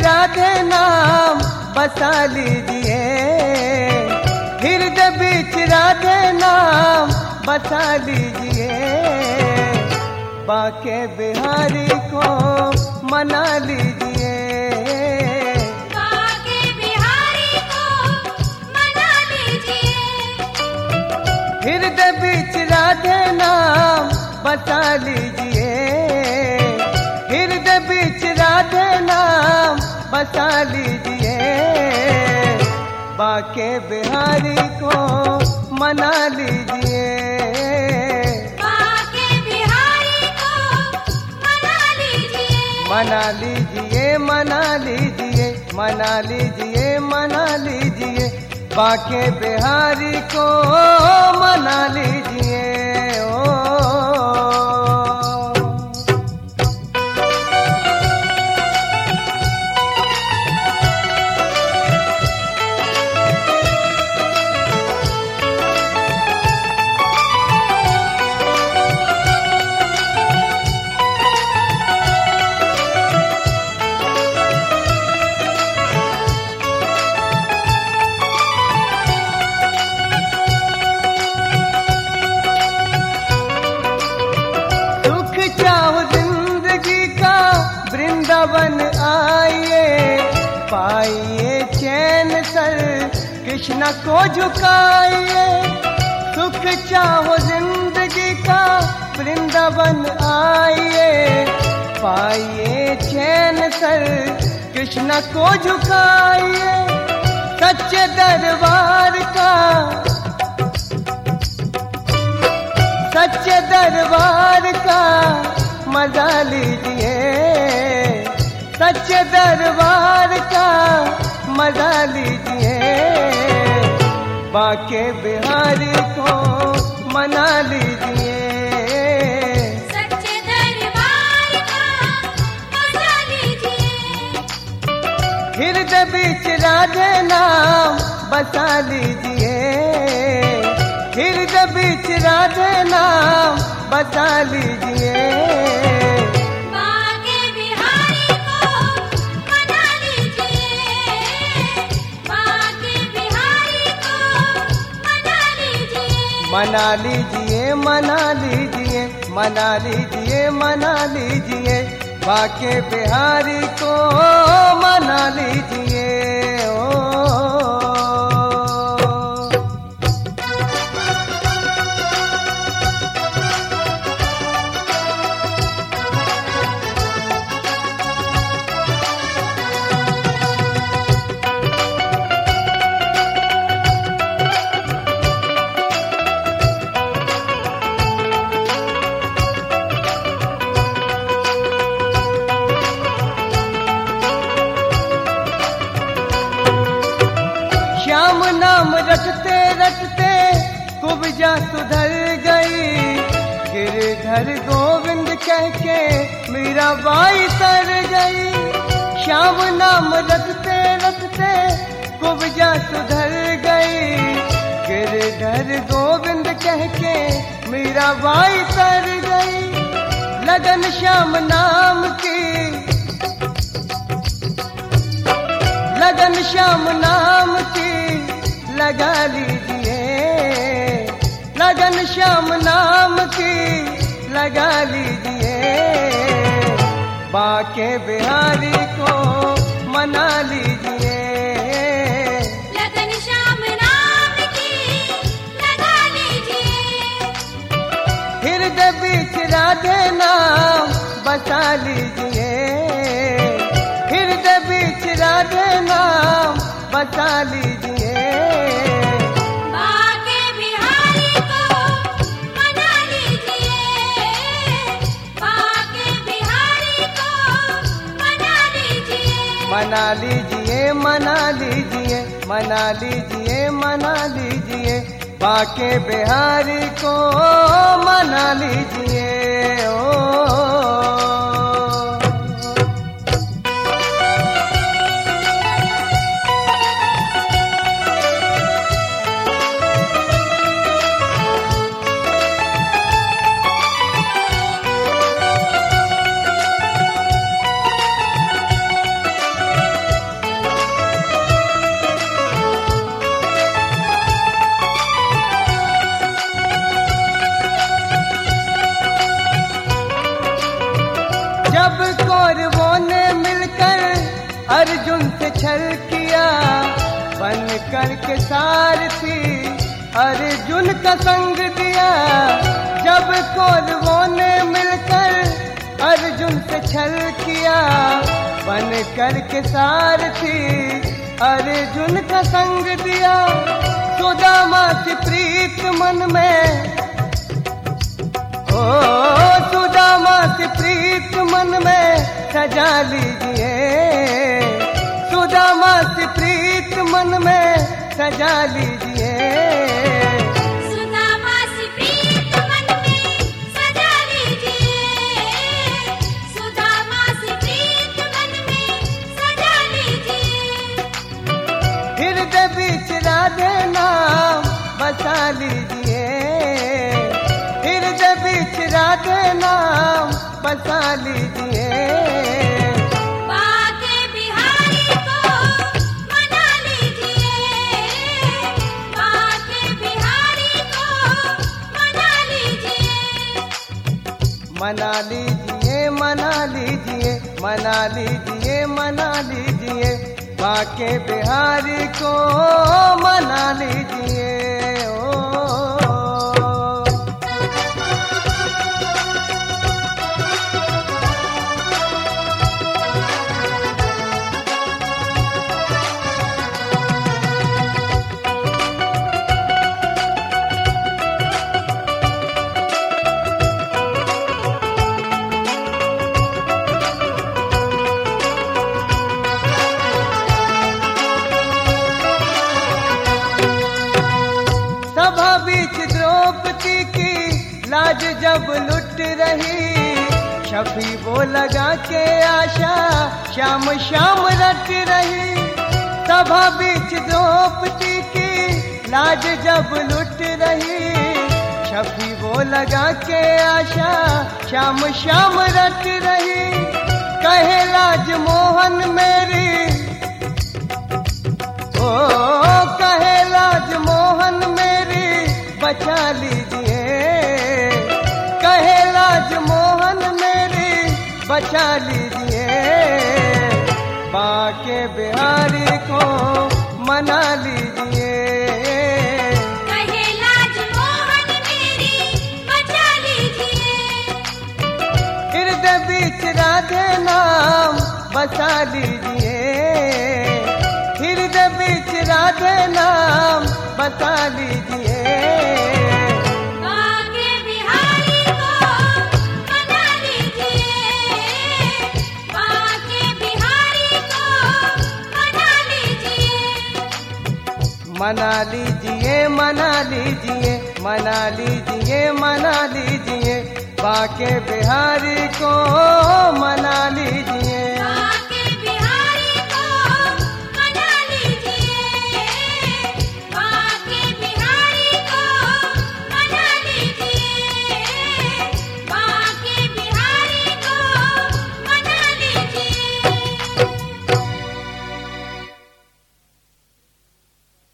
राधे नाम बसा लीजिए, हृदय बीच राधे नाम बसा लीजिए, बाके बिहारी को मना लीजिए, बाके बिहारी को मना लीजिए, हृदय बीच राधे नाम बसा लीजिए, हृदय बीच राधे नाम बसा लीजिए, बाके बिहारी को मना लीजिए, बाके बिहारी को मना लीजिए, मना लीजिए, मना लीजिए, मना लीजिए, मना लीजिए, बाके बिहारी को मना लीजिए। वृंदावन आइए, पाइए चैन सर कृष्ण को झुकाइए, सुख चाहो जिंदगी का वृंदावन आइए, पाइए चैन सर कृष्ण को झुकाइए, सच्चे दरबार का, सच्चे दरबार का मजा लीजिए, सच्चे दरबार का मजा लीजिए, बाके बिहारी को मना लीजिए, सच्चे दरबार का मजा लीजिए, हृदय बीच राधे नाम बसा लीजिए, हृदय बीच राधे नाम बसा लीजिए, बाके बिहारी को मना लीजिए, बाके बिहारी को मना लीजिए, मना लीजिए, मना लीजिए, मना लीजिए, मना लीजिए, बाके बिहारी को मना लीजिए। श्याम नाम रटते रटते कुब्जा सुधर गई, गिरधर गोविंद कह के मीराबाई तर गई, श्याम नाम रटते रटते कुब्जा सुधर गई, गिरधर गोविंद कह के मीराबाई तर गई, लगन श्याम नाम की, लगन श्याम नाम की लगा लीजिए, लगन श्याम नाम की लगा लीजिए, बाके बिहारी को मना लीजिए, लगन श्याम नाम की लगा लीजिए, हृदय बीच राधे नाम बसा लीजिए, हृदय बीच राधे नाम बसा लीजिए, बाके बिहारी को मना लीजिए, बाके बिहारी को मना लीजिए, मना लीजिए, मना लीजिए, मना लीजिए, मना लीजिए, बाके बिहारी को मना लीजिए। करके सारथी अर्जुन का संग दिया। जब कौरवों ने मिलकर अर्जुन से छल किया, बन करके सारथी अर्जुन का संग दिया। सुदामा से प्रीत मन में, ओ सुदामा से प्रीत मन में सजा लीजिए, सुदामा से प्रीत मन में सजा लीजिए। सुदामा से प्रीत मन में सजा लीजिए, सुदामा से प्रीत मन में सजा लीजिए। हृदय बीच राधे नाम बसा लीजिए, हृदय बीच राधे नाम बसा लीजिए। बाके बिहारी को मना लीजिए, बाके बिहारी को मना लीजिए। मना लीजिए, मना लीजिए, मना लीजिए, मना लीजिए, बाके बिहारी को मना लीजिए। सभा बीच द्रौपदी की लाज जब लुट रही, शफी वो लगा के आशा श्याम श्याम रट रही। सभा बीच द्रौपदी की लाज जब लुट रही, शफी वो लगा के आशा श्याम श्याम रट रही। कहे लाज मोहन मेरी, ओ कहे लाज मोहन मेरी बचा लीजिए, कहे लाज मोहन मेरी बचा लीजिए। बाके बिहारी को मना लीजिए, कहे लाज मोहन मेरी बचा लीजिए। हृदय बीच राधे नाम बसा लीजिए, हृदय बीच राधे नाम बसा लीजिए। बाके बिहारी को मना लीजिए, बाके बिहारी को मना लीजिए। मना लीजिए, मना लीजिए, मना लीजिए, मना लीजिए, बाके बिहारी को मना लीजिए।